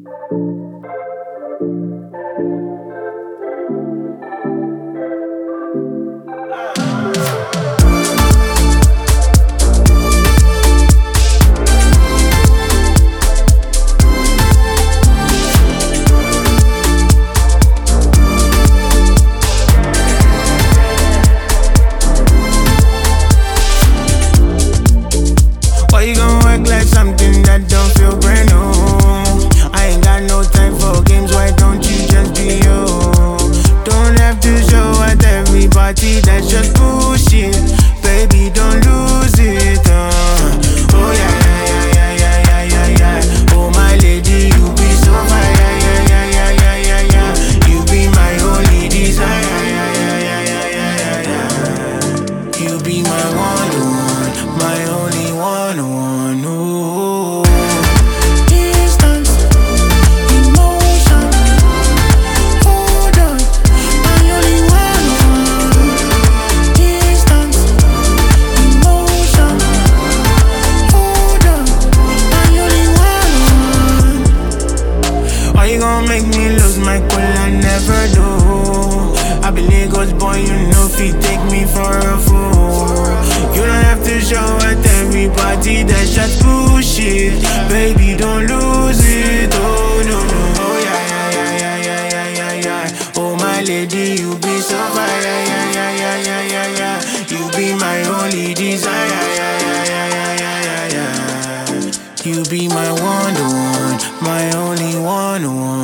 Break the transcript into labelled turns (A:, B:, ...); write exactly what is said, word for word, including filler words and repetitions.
A: Why you gon' act like something that don't feel brand new? I ain't got no time for games, why don't you just be you? Don't have to show at every party, that's just bullshit. Baby, don't lose it, uh. Oh yeah, yeah, yeah, yeah, yeah, yeah, yeah. Oh my lady, you be so fire, yeah, yeah, yeah, yeah, yeah, yeah. You be my only desire, yeah, yeah, yeah, yeah, yeah, yeah, yeah. You be my one, one, my only one, one, ooh. Distance, emotion, hold on, my only one, one. Distance, emotion, hold on, my only one, one. Why you gon' make me lose my cool? I never do. I be Lagos boy, you know if you take me for a fool. You don't have to show at every party, that's just bullshit. Baby, don't lose it, oh no, no. Oh yeah, yeah, yeah, yeah, yeah, yeah, yeah. Oh my lady, you be so fire, yeah, yeah, yeah, yeah, yeah, yeah. You be my only desire, yeah, yeah, yeah, yeah, yeah, yeah, yeah. You be my one, one, my only one, one.